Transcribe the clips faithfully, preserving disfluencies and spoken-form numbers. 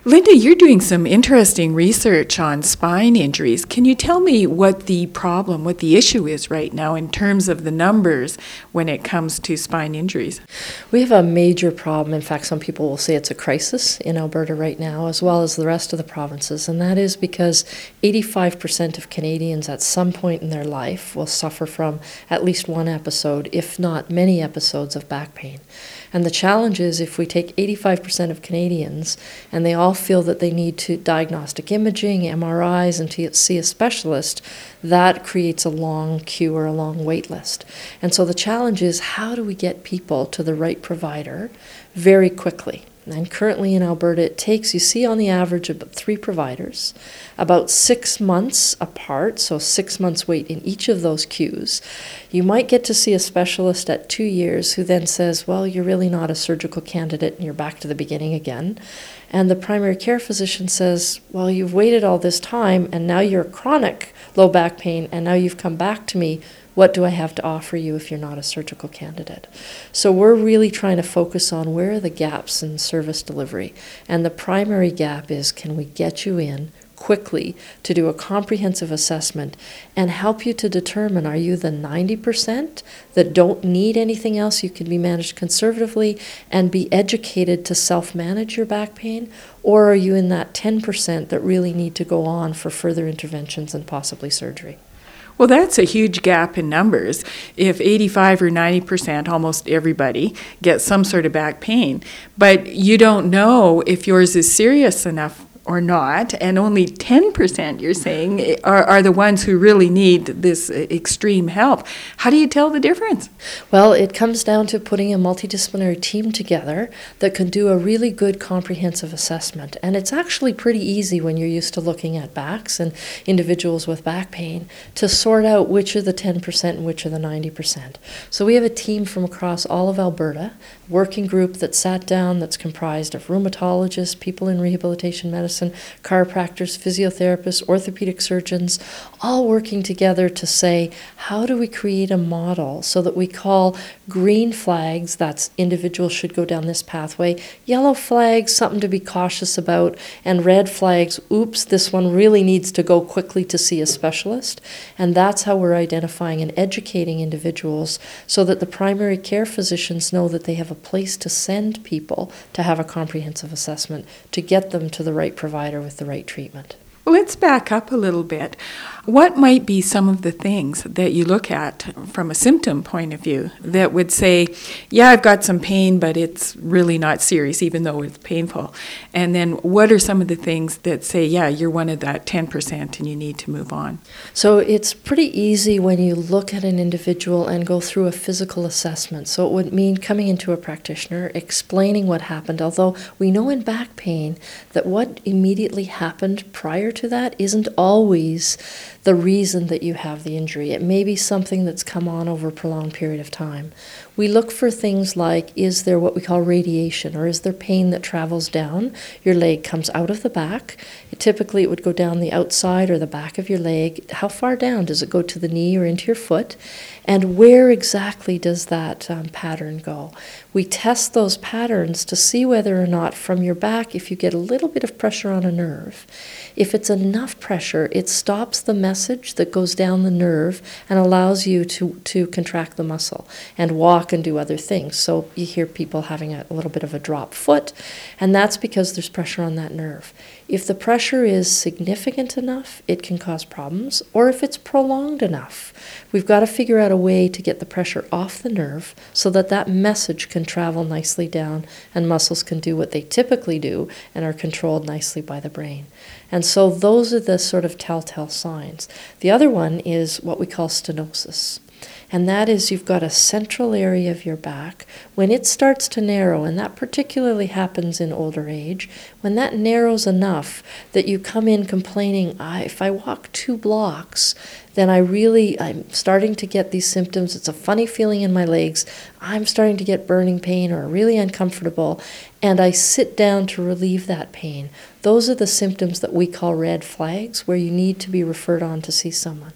Linda, you're doing some interesting research on spine injuries. Can you tell me what the problem, what the issue is right now in terms of the numbers when it comes to spine injuries? We have a major problem. In fact, some people will say it's a crisis in Alberta right now, as well as the rest of the provinces, and that is because eighty-five percent of Canadians at some point in their life will suffer from at least one episode, if not many episodes of back pain. And the challenge is if we take eighty-five percent of Canadians and they all feel that they need to diagnostic imaging, M R Is, and to see a specialist, that creates a long queue or a long wait list. And so the challenge is, how do we get people to the right provider very quickly? And currently in Alberta, it takes, you see on the average, about three providers, about six months apart, so six months wait in each of those queues. You might get to see a specialist at two years who then says, well, you're really not a surgical candidate and you're back to the beginning again. And the primary care physician says, well, you've waited all this time and now you're chronic low back pain and now you've come back to me. What do I have to offer you if you're not a surgical candidate? So we're really trying to focus on where are the gaps in service delivery. And the primary gap is, can we get you in quickly to do a comprehensive assessment and help you to determine, are you the ninety percent that don't need anything else, you can be managed conservatively and be educated to self-manage your back pain, or are you in that ten percent that really need to go on for further interventions and possibly surgery? Well, that's a huge gap in numbers. If eighty-five or ninety percent, almost everybody, gets some sort of back pain, but you don't know if yours is serious enough or not, and only ten percent, you're saying, are, are the ones who really need this extreme help. How do you tell the difference? Well, it comes down to putting a multidisciplinary team together that can do a really good comprehensive assessment. And it's actually pretty easy when you're used to looking at backs and individuals with back pain to sort out which are the ten percent and which are the ninety percent. So we have a team from across all of Alberta, working group that sat down that's comprised of rheumatologists, people in rehabilitation medicine, chiropractors, physiotherapists, orthopedic surgeons, all working together to say, how do we create a model so that we call green flags, that's individuals should go down this pathway, yellow flags, something to be cautious about, and red flags, oops, this one really needs to go quickly to see a specialist. And that's how we're identifying and educating individuals so that the primary care physicians know that they have a place to send people to have a comprehensive assessment to get them to the right provider with the right treatment. Let's back up a little bit. What might be some of the things that you look at from a symptom point of view that would say, yeah, I've got some pain, but it's really not serious, even though it's painful? And then what are some of the things that say, yeah, you're one of that ten percent and you need to move on? So it's pretty easy when you look at an individual and go through a physical assessment. So it would mean coming into a practitioner, explaining what happened, although we know in back pain that what immediately happened prior to that isn't always the reason that you have the injury. It may be something that's come on over a prolonged period of time. We look for things like, is there what we call radiation, or is there pain that travels down? Your leg comes out of the back. It, typically it would go down the outside or the back of your leg. How far down? Does it go to the knee or into your foot? And where exactly does that um, pattern go? We test those patterns to see whether or not from your back, if you get a little bit of pressure on a nerve, if it's enough pressure, it stops the message that goes down the nerve and allows you to, to contract the muscle and walk and do other things. So you hear people having a, a little bit of a drop foot, and that's because there's pressure on that nerve. If the pressure is significant enough, it can cause problems, or if it's prolonged enough, we've got to figure out a way to get the pressure off the nerve so that that message can travel nicely down and muscles can do what they typically do and are controlled nicely by the brain. And so those are the sort of telltale signs. The other one is what we call stenosis. And that is, you've got a central area of your back. When it starts to narrow, and that particularly happens in older age, when that narrows enough that you come in complaining, I, if I walk two blocks, then I really, I'm starting to get these symptoms. It's a funny feeling in my legs. I'm starting to get burning pain or really uncomfortable, and I sit down to relieve that pain. Those are the symptoms that we call red flags, where you need to be referred on to see someone.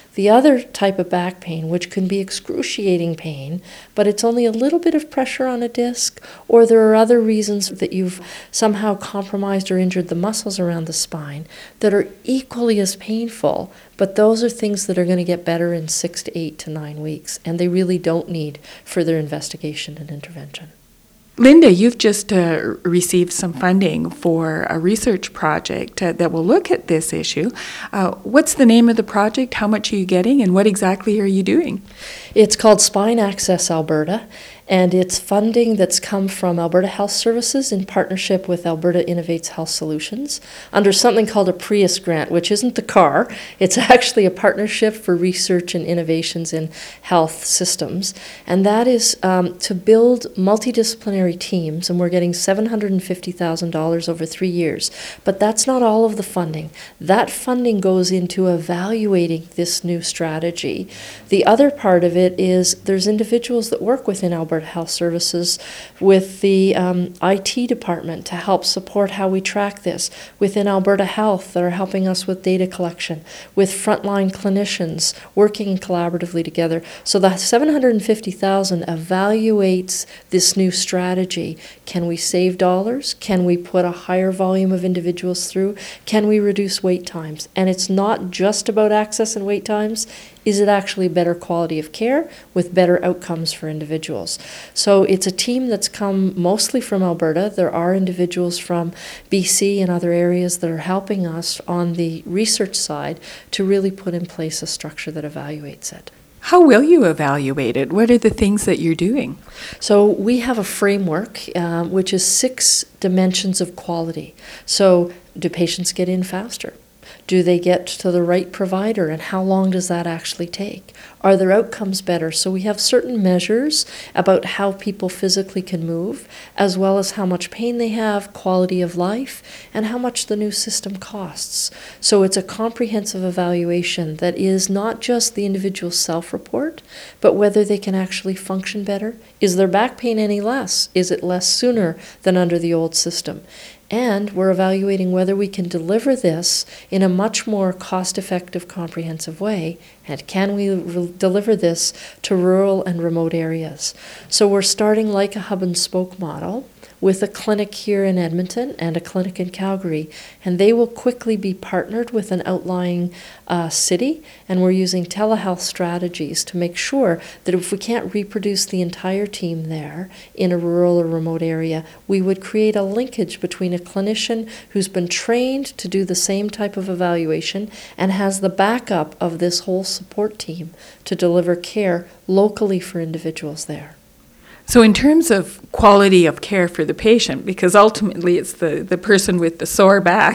The other type of back pain, which can be excruciating pain, but it's only a little bit of pressure on a disc, or there are other reasons that you've somehow compromised or injured the muscles around the spine that are equally as painful, but those are things that are going to get better in six to eight to nine weeks, and they really don't need further investigation and intervention. Linda, you've just uh, received some funding for a research project uh, that will look at this issue. Uh, what's the name of the project? How much are you getting? And what exactly are you doing? It's called Spine Access Alberta, and it's funding that's come from Alberta Health Services in partnership with Alberta Innovates Health Solutions under something called a PRIUS grant, which isn't the car. It's actually a partnership for research and innovations in health systems. And that is um, to build multidisciplinary teams, and we're getting seven hundred fifty thousand dollars over three years. But that's not all of the funding. That funding goes into evaluating this new strategy. The other part of it is there's individuals that work within Alberta Health Services with the um, I T department to help support how we track this, within Alberta Health that are helping us with data collection, with frontline clinicians working collaboratively together. So the seven hundred fifty thousand dollars evaluates this new strategy. Can we save dollars? Can we put a higher volume of individuals through? Can we reduce wait times? And it's not just about access and wait times. Is it actually better quality of care with better outcomes for individuals? So it's a team that's come mostly from Alberta. There are individuals from B C and other areas that are helping us on the research side to really put in place a structure that evaluates it. How will you evaluate it? What are the things that you're doing? So we have a framework um, which is six dimensions of quality. So do patients get in faster? Do they get to the right provider, and how long does that actually take? Are their outcomes better? So we have certain measures about how people physically can move, as well as how much pain they have, quality of life, and how much the new system costs. So it's a comprehensive evaluation that is not just the individual self-report, but whether they can actually function better. Is their back pain any less? Is it less sooner than under the old system? And we're evaluating whether we can deliver this in a much more cost-effective, comprehensive way, and can we re- deliver this to rural and remote areas. So we're starting like a hub and spoke model with a clinic here in Edmonton and a clinic in Calgary, and they will quickly be partnered with an outlying uh, city, and we're using telehealth strategies to make sure that if we can't reproduce the entire team there in a rural or remote area, we would create a linkage between a clinician who's been trained to do the same type of evaluation and has the backup of this whole support team to deliver care locally for individuals there. So in terms of quality of care for the patient, because ultimately it's the, the person with the sore back,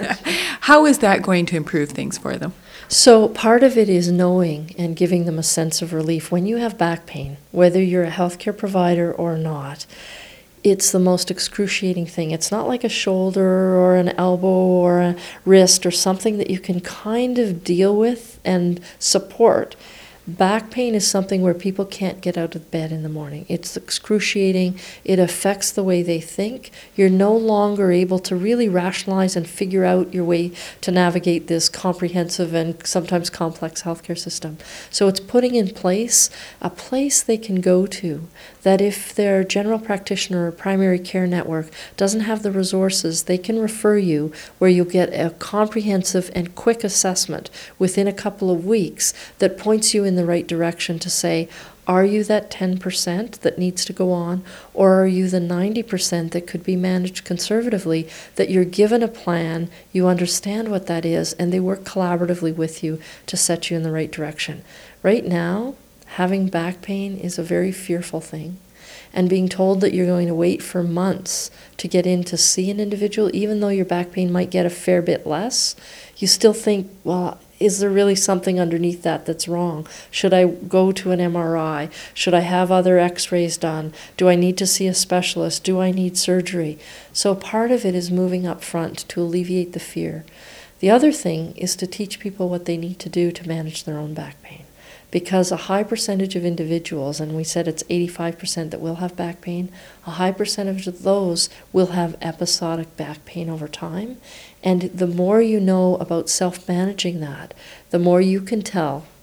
how is that going to improve things for them? So part of it is knowing and giving them a sense of relief. When you have back pain, whether you're a healthcare provider or not, it's the most excruciating thing. It's not like a shoulder or an elbow or a wrist or something that you can kind of deal with and support. Back pain is something where people can't get out of bed in the morning. It's excruciating. It affects the way they think. You're no longer able to really rationalize and figure out your way to navigate this comprehensive and sometimes complex healthcare system. So it's putting in place a place they can go to that if their general practitioner or primary care network doesn't have the resources, they can refer you where you'll get a comprehensive and quick assessment within a couple of weeks that points you in the right direction to say, are you that ten percent that needs to go on, or are you the ninety percent that could be managed conservatively, that you're given a plan, you understand what that is, and they work collaboratively with you to set you in the right direction. Right now, having back pain is a very fearful thing. And being told that you're going to wait for months to get in to see an individual, even though your back pain might get a fair bit less, you still think, well, is there really something underneath that that's wrong? Should I go to an M R I? Should I have other x-rays done? Do I need to see a specialist? Do I need surgery? So part of it is moving up front to alleviate the fear. The other thing is to teach people what they need to do to manage their own back pain. Because a high percentage of individuals, and we said it's eighty-five percent that will have back pain, a high percentage of those will have episodic back pain over time. And the more you know about self-managing that, the more you can tell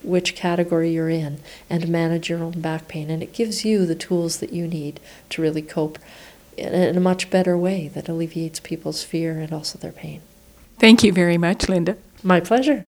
which category you're in and manage your own back pain. And it gives you the tools that you need to really cope in a, in a much better way that alleviates people's fear and also their pain. Thank you very much, Linda. My pleasure.